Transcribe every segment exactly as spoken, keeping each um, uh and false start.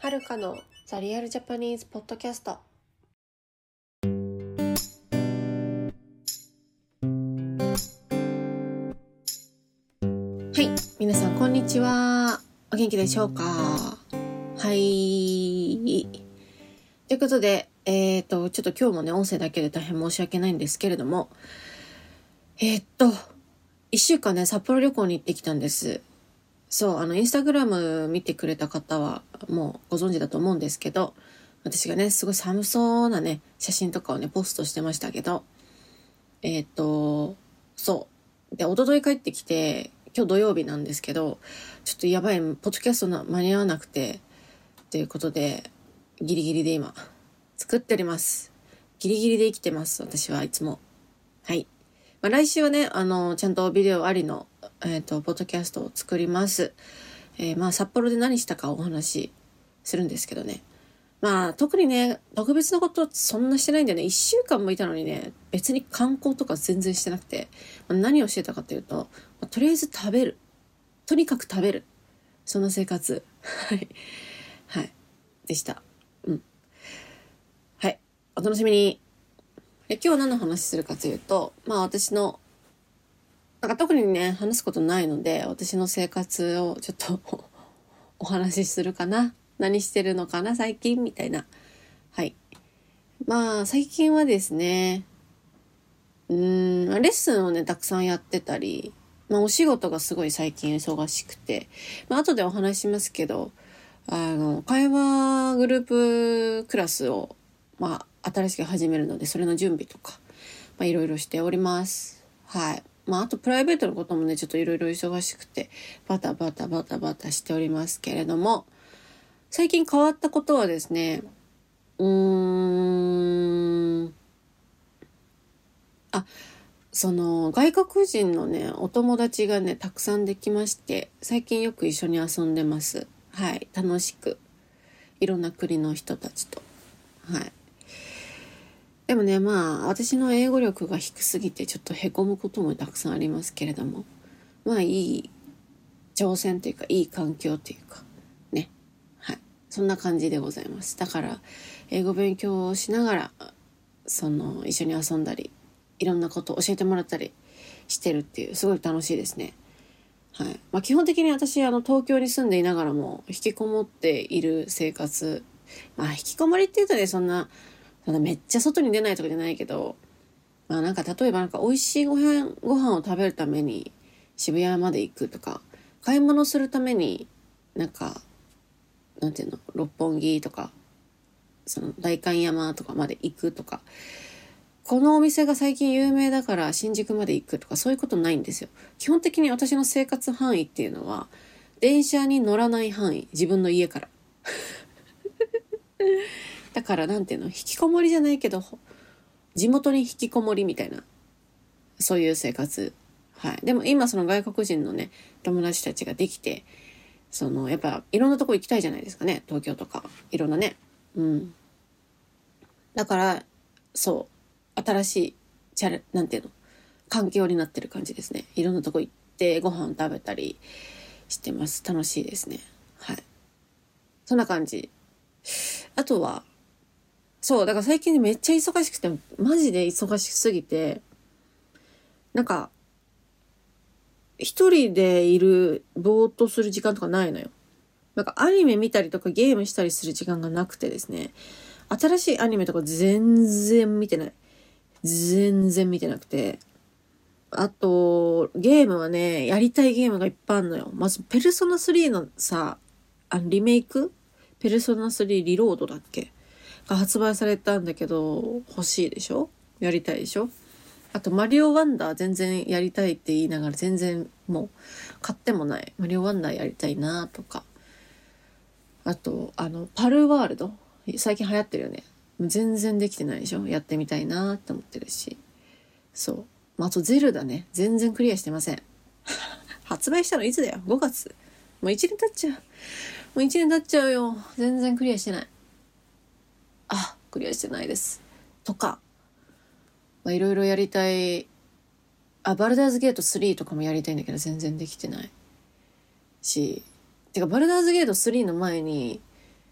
はるかのザリアルジャパニーズポッドキャスト。はい、皆さんこんにちは。お元気でしょうか？はい。ということで、えっと、ちょっと今日もね、音声だけで大変申し訳ないんですけれども、えー、っと、一週間ね、札幌旅行に行ってきたんです。そう、あの、インスタグラム見てくれた方はもうご存知だと思うんですけど、私がね、すごい寒そうなね、写真とかをね、ポストしてましたけど、えー、っと、そう。で、一昨日帰ってきて、今日土曜日なんですけど、ちょっとやばい、ポッドキャストの間に合わなくて、ということで、ギリギリで今、作っております。ギリギリで生きてます、私はいつも。はい。まあ、来週はね、あの、ちゃんとビデオありの、えっと、ポッドキャストを作ります。えー、まあ、札幌で何したかお話しするんですけどね。まあ、特にね、特別なことそんなしてないんだよね。一週間もいたのにね、別に観光とか全然してなくて、まあ、何をしてたかというと、まあ、とりあえず食べる。とにかく食べる。そんな生活。はい。はい。でした。うん。はい。お楽しみに。え今日何の話するかというと、まあ私の、なんか特にね、話すことないので、私の生活をちょっとお話しするかな。何してるのかな、最近みたいな。はい。まあ、最近はですね、うーん、レッスンをね、たくさんやってたり、まあお仕事がすごい最近忙しくて、まあ後でお話しますけど、あの、会話グループクラスを、まあ新しく始めるので、それの準備とか、まあいろいろしております。はい。まああとプライベートのこともね、ちょっといろいろ忙しくて、バタバタバタバタしておりますけれども、最近変わったことはですね、うーん、あ、その外国人のね、お友達がね、たくさんできまして、最近よく一緒に遊んでます。はい。楽しく。いろんな国の人たちと。はい。でもね、まあ、私の英語力が低すぎて、ちょっと凹むこともたくさんありますけれども、まあ、いい挑戦というか、いい環境というか、ね。はい。そんな感じでございます。だから、英語勉強をしながら、その、一緒に遊んだり、いろんなことを教えてもらったりしてるっていう、すごい楽しいですね。はい。まあ、基本的に私、あの、東京に住んでいながらも、引きこもっている生活。まあ、引きこもりって言うとね、そんな、そんなめっちゃ外に出ないとかじゃないけど、まあなんか例えばなんか美味しいご飯、ご飯を食べるために渋谷まで行くとか、買い物するためになんか、なんていうの、六本木とか、その代官山とかまで行くとか、このお店が最近有名だから新宿まで行くとかそういうことないんですよ。基本的に私の生活範囲っていうのは、電車に乗らない範囲、自分の家から。だからなんていうの、引きこもりじゃないけど、地元に引きこもりみたいな、そういう生活。はい。でも今その外国人のね、友達たちができて、その、やっぱいろんなとこ行きたいじゃないですかね。東京とか、いろんなね。うん。だから、そう、新しい、チャレ、なんていうの、環境になってる感じですね。いろんなとこ行ってご飯食べたりしてます。楽しいですね。はい。そんな感じ。あとは、そう、だから最近めっちゃ忙しくて、マジで忙しすぎて、なんか、一人でいる、ぼーっとする時間とかないのよ。なんかアニメ見たりとかゲームしたりする時間がなくてですね、新しいアニメとか全然見てない。全然見てなくて。あと、ゲームはね、やりたいゲームがいっぱいあるのよ。まず、ペルソナスリーのさ、あのリメイクペルソナスリーリロードだっけが発売されたんだけど、欲しいでしょ？やりたいでしょ？あと、マリオワンダー全然やりたいって言いながら全然もう買ってもない。マリオワンダーやりたいなとか。あと、あの、パルワールド最近流行ってるよね。全然できてないでしょ？やってみたいなって思ってるし。そう。まあ、あとゼルダね。全然クリアしてません。発売したのいつだよ？ ご 月。もういちねん経っちゃう。もういちねん経っちゃうよ。全然クリアしてない。あ、クリアしてないです。とか、まあ、いろいろやりたい。あ、バルダーズゲートスリーとかもやりたいんだけど全然できてないし。てか、バルダーズゲートスリーの前に、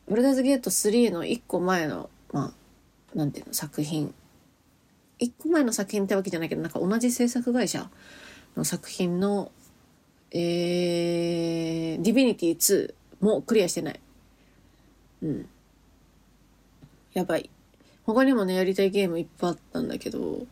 バルダーズゲートスリーのいっこまえの、まあ、なんていうの、作品。いっこまえの作品ってわけじゃないけど、なんか同じ制作会社の作品の、えー、ディビニティツーもクリアしてない。うん。やばい。他にもね、やりたいゲームいっぱいあったんだけど、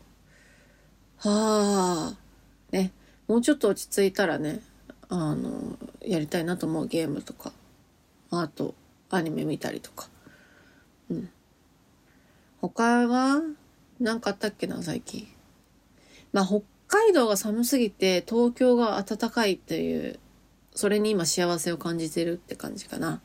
はあ、ね、もうちょっと落ち着いたらね、あの、やりたいなと思うゲームとか、あと、アニメ見たりとか。うん。他は、なんかあったっけな、最近。まあ、北海道が寒すぎて、東京が暖かいっていう、それに今幸せを感じてるって感じかな。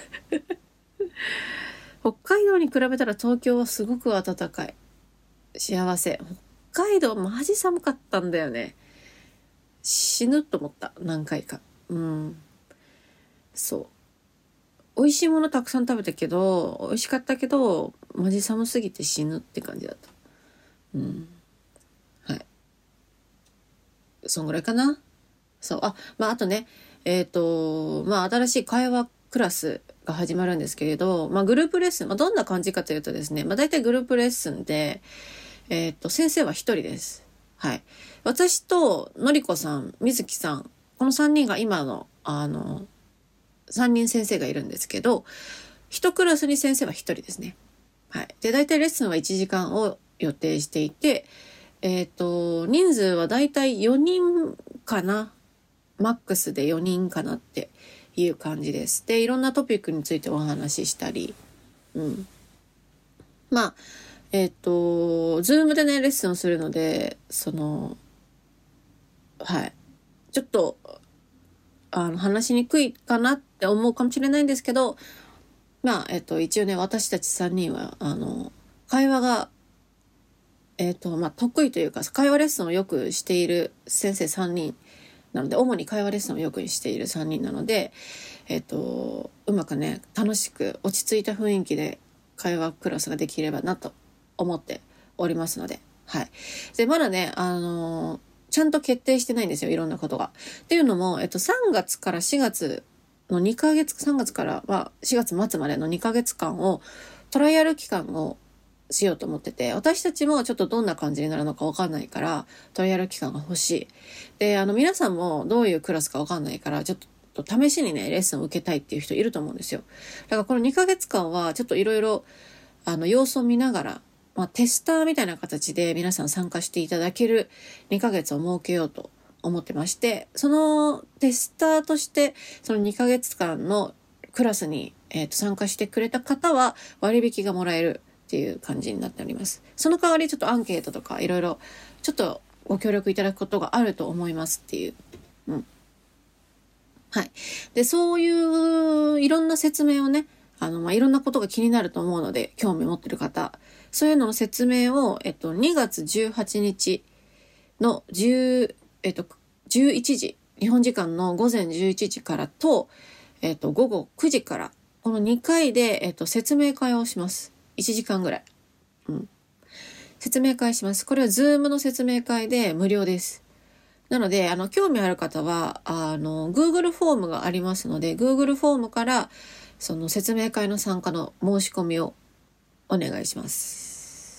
北海道に比べたら東京はすごく暖かい。幸せ。北海道マジ寒かったんだよね。死ぬと思った。何回か。うん。そう。美味しいものたくさん食べたけど、美味しかったけど、マジ寒すぎて死ぬって感じだった。うん。はい。そんぐらいかな。そう。あ、まあ、あとね、えっと、まあ、新しい会話クラスが始まるんですけれど、まあ、グループレッスン、まあ、どんな感じかというとですね、まあ、大体グループレッスンで、えっと、先生は一人です。はい。私と、のりこさん、みずきさん、この三人が今の、あの、三人先生がいるんですけど、一クラスに先生は一人ですね。はい。で、大体レッスンはいちじかんを予定していて、えっと、人数は大体よにんかな。マックスでよにんかなっていう感じです。で、いろんなトピックについてお話ししたり、うん。まあ、えっと、ズームでね、レッスンをするので、その、はい。ちょっと、あの、話しにくいかなって思うかもしれないんですけど、まあ、えっと、一応ね、私たちさんにんは、あの、会話が、えっと、まあ、得意というか、会話レッスンをよくしている先生さんにんなので、主に会話レッスンをよくしているさんにんなので、えっと、うまくね、楽しく落ち着いた雰囲気で会話クラスができればなと思っておりますので、はい。で、まだね、あの、ちゃんと決定してないんですよ、いろんなことが。っていうのも、えっと、さんがつからしがつのにかげつ、さんがつからはしがつ末までのにかげつかんを、トライアル期間をしようと思ってて、私たちもちょっとどんな感じになるのかわかんないから、トライアル期間が欲しい。で、あの、皆さんもどういうクラスかわかんないから、ちょっと試しにね、レッスンを受けたいっていう人いると思うんですよ。だからこのにかげつかんは、ちょっといろいろ、あの、様子を見ながら、まあ、テスターみたいな形で皆さん参加していただけるにかげつを設けようと思ってまして、そのテスターとして、そのにかげつかんのクラスに、えーと、参加してくれた方は割引がもらえるっていう感じになっております。その代わりちょっとアンケートとかいろいろちょっとご協力いただくことがあると思いますっていう。うん。はい。で、そういういろんな説明をね、あの、まあ、いろんなことが気になると思うので、興味持ってる方、そういうのの説明を、えっと、にがつじゅうはちにちのじゅう、えっと、じゅういちじ、日本時間のごぜんじゅういちじからと、えっと、午後くじから、このにかいで、えっと、説明会をします。いちじかんぐらい。うん。説明会します。これは Zoom の説明会で無料です。なので、あの、興味ある方は、あの、Google フォームがありますので、Google フォームから、その説明会の参加の申し込みをお願いします。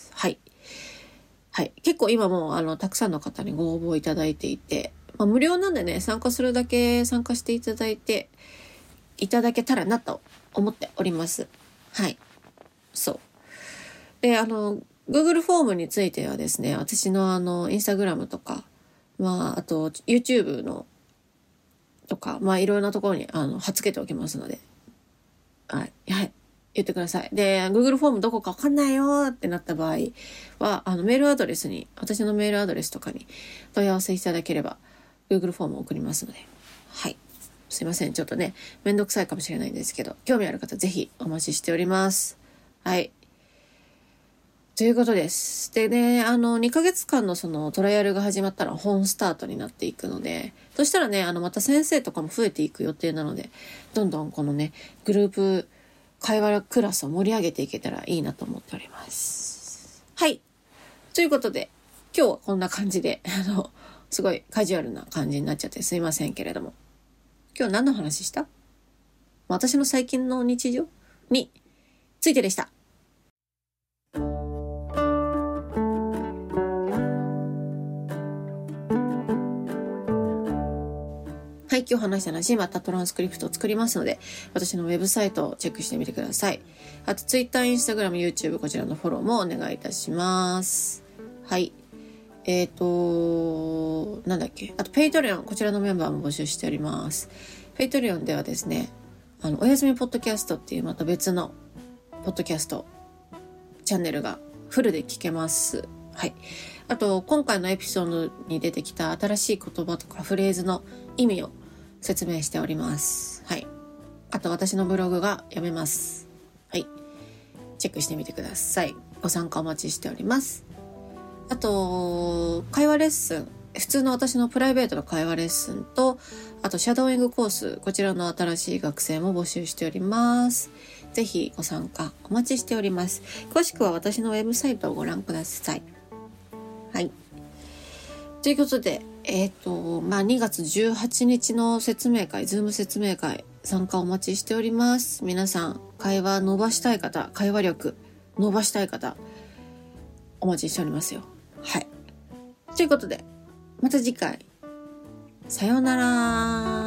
はい。はい。結構今も、あの、たくさんの方にご応募いただいていて、まあ、無料なんでね、参加するだけ参加していただいて、いただけたらなと思っております。はい。そう。で、あの、Google フォームについてはですね、私のあの、Instagram とか、まあ、あと、YouTube の、とか、まあ、いろいろなところに、あの、貼っ付けておきますので、はい、はい、言ってください。で、Google フォームどこかわかんないよってなった場合は、あの、メールアドレスに、私のメールアドレスとかに問い合わせいただければ、Google フォームを送りますので、はい。すいません。ちょっとね、めんどくさいかもしれないんですけど、興味ある方ぜひお待ちしております。はい。ということです。でね、あの、にかげつかんのそのトライアルが始まったら本スタートになっていくので、そしたらね、あの、また先生とかも増えていく予定なので、どんどんこのね、グループ会話クラスを盛り上げていけたらいいなと思っております。はい。ということで、今日はこんな感じで、あの、すごいカジュアルな感じになっちゃってすいませんけれども。今日何の話した？私の最近の日常？ についてでした。はい、今日話した話、またトランスクリプトを作りますので、私のウェブサイトをチェックしてみてください。あと、Twitter、Instagram、YouTube、こちらのフォローもお願いいたします。はい。えっと、なんだっけ。あと、Patreon、こちらのメンバーも募集しております。Patreon ではですね、あの、おやすみポッドキャストっていうまた別のポッドキャストチャンネルがフルで聞けます。はい。あと、今回のエピソードに出てきた新しい言葉とかフレーズの意味を説明しております。はい。あと、私のブログが読めます。はい。チェックしてみてください。ご参加お待ちしております。あと、会話レッスン。普通の私のプライベートの会話レッスンと、あと、シャドーイングコース。こちらの新しい学生も募集しております。ぜひご参加お待ちしております。詳しくは私のウェブサイトをご覧ください。はい。ということで、えっと、まあ、にがつじゅうはちにちの説明会、ズーム説明会、参加お待ちしております。皆さん、会話伸ばしたい方、会話力伸ばしたい方、お待ちしておりますよ。はい。ということで、また次回。さようなら。